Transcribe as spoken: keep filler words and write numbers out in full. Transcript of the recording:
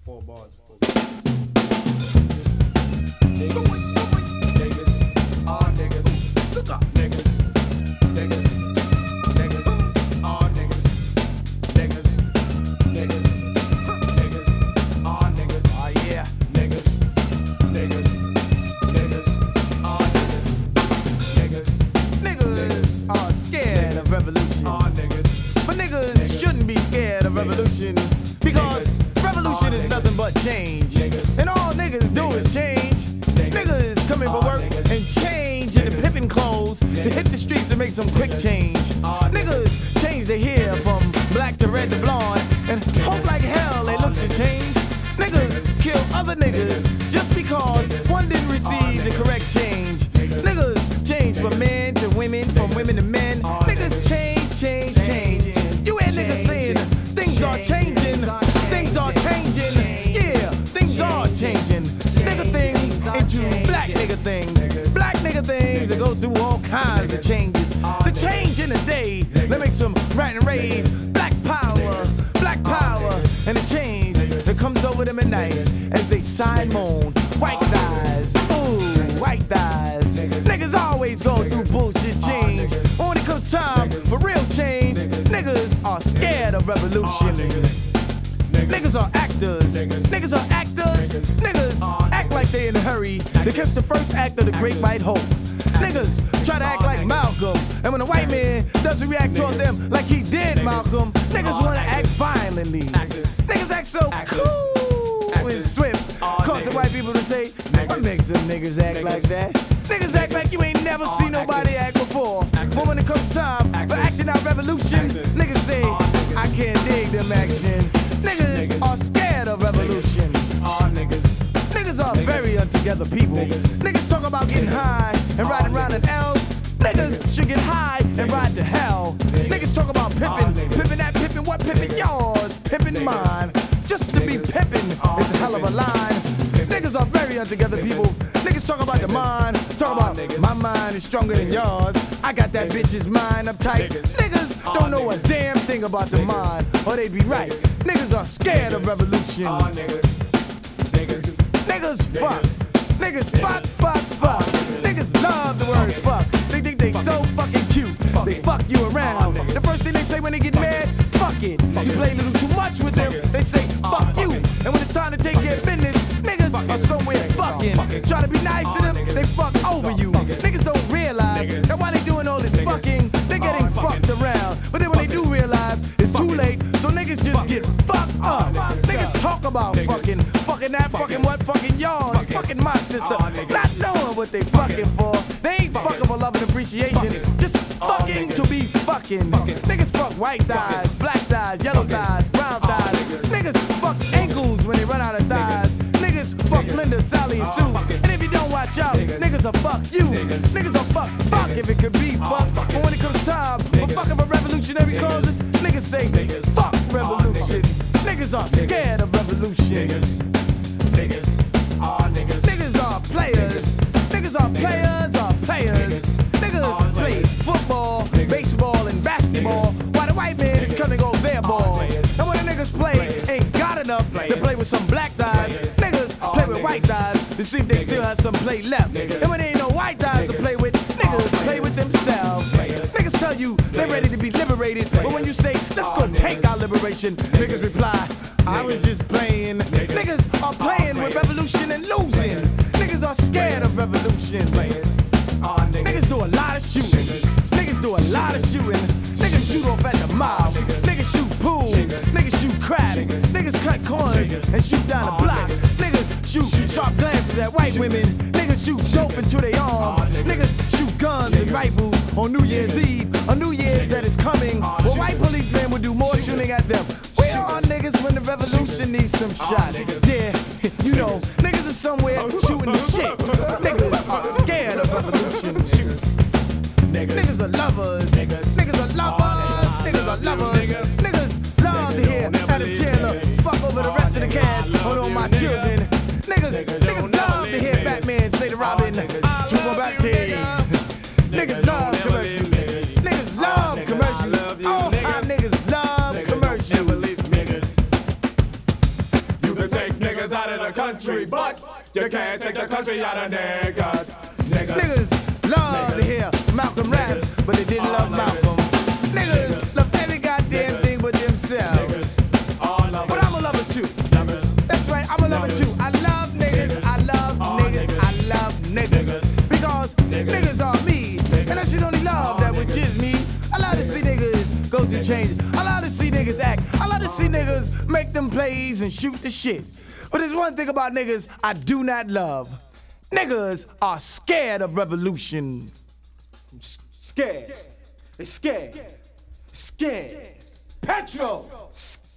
four bars. Niggas, niggas, all niggas, look up, niggas, niggas, niggas, all niggas, niggas, niggas, niggas, all niggas, oh yeah, niggas, niggas, niggas, all niggas, niggas, Niggas are scared of revolution. all niggas, But niggas shouldn't be scared of revolution. Because revolution is nothing but change. And all niggas do is change. Niggas come in for work and change in the pimpin' clothes. They hit the streets and make some quick change. Niggas change their hair from black to red to blonde. And hope like hell they look to change. Niggas kill other niggas just because one didn't receive the correct change. Niggas change from men to women, from women to men. Niggas change, change, change. You hear niggas saying things are changing, things are changing. Yeah, things are changing. Nigga things into black nigga things. Black nigga things that go through all kinds of changes. The change in a day that makes them right and rave. Black power, black power, and the change that comes over them at night as they sigh and moan. White thighs, ooh, white thighs. Niggas always go through bullshit change. But when it comes time for real change, niggas are scared of revolution. Niggas are actors. Niggas are actors. Niggas act like they in a hurry to catch the first act of the Great White Hope. Niggas try to act like Malcolm, and when a white man doesn't react toward them like he did Malcolm, niggas wanna act violently. Niggas act so cool and swift, causing white people to say, what makes them niggas act like that? Niggas act like you ain't never seen nobody act before. But when it comes time for acting out revolution, niggas say, I can't dig them action. Niggas are scared of revolution. all niggas, Niggas are very untogether people. Niggas talk about getting high and riding around in L's. Niggas should get high and ride to hell. Niggas talk about pimping, pimping that, pimping what, pimping yours, pimping mine. Just to be pimping is a hell of a line. Niggas are very untogether people. Niggas talk about the mind, talk about my mind is stronger than yours. I got that bitch's mind uptight. Niggas don't know a damn thing about the mind, or they'd be right. Niggas are scared of revolution. all niggas, niggas, Niggas fuck. Niggas fuck, fuck, fuck. Niggas love the word fuck. They think they so fucking cute. They fuck you around. The first thing they say when they get mad, fuck it. You play a little too much with them, they say fuck you. And when it's time to take care of business, niggas are somewhere fucking. Try to be nice to them, they fuck over you. Niggas don't realize that while they doing all this fucking, they're getting fucked around. But then when they do realize, it's too late, so niggas just get fucked up. Niggas talk about fucking, fucking that, fucking what, fucking yours, fucking my sister, not knowing what they fucking for. They ain't fucking for love and appreciation, just fucking to be fucking. Niggas fuck white thighs, black thighs, yellow thighs, brown thighs. Niggas fuck ankles when they run out of thighs. Niggas fuck Linda, Sally, and Sue. And if you don't watch out, niggas will fuck you. Niggas will fuck fuck if it could be fuck. But when it comes time for fucking for revolutionary causes, niggas say fuck revolution. Niggas are scared of revolution. niggas, all niggas, Niggas are players. Niggas are players, are players. Niggas play football, baseball, and basketball, while the white man is coming over their balls. And when the niggas play, ain't got enough to play with some black guys. Niggas play with white guys to see if they still have some play left. And when there ain't no white guys to play with, niggas play with themselves. Niggas tell you they're ready to be liberated, but when you say, let's go take our liberation, niggas reply, I was just playing. Niggas are playing with revolution and losing. Niggas are scared of revolution. all niggas, Niggas do a lot of shooting. Niggas do a lot of shooting. Niggas shoot off at the mouth. Niggas shoot pool. Niggas shoot crabs. Niggas cut corners and shoot down the block. Niggas shoot sharp glances at white women. Niggas shoot dope into their arms. Niggas shoot guns and rifles on New Year's Eve. On New Year's that is coming, where white policemen will do more shooting at them. We are niggas when the revolution needs some shots. Yeah, you know, niggas are somewhere shooting the shit. Niggas are scared of revolution. Niggas are lovers. Niggas are lovers. Niggas are lovers. Niggas love to hear Adam Chandler fuck over the rest of the cast on all my children. Niggas, niggas love to hear Batman say to Robin, "Two more back day." Niggas love commercials. Niggas love commercials. All my niggas love commercials. you can take out of the country, but you can't take the country out of niggas. Niggas, Niggas love to hear Malcolm raps, but they didn't love Malcolm. Niggas love every goddamn thing but themselves. all lovers, But I'm a lover too. lovers, That's right, I'm a lover too. I love niggas, I love niggas, I love niggas. Because niggas are me, and I should only love that which is me. I love to see niggas go through changes. I love to see niggas act. I love to see niggas make them plays and shoot the shit. But there's one thing about niggas I do not love. Niggas are scared of revolution. scared. They scared. Scared. Petrol. Scared.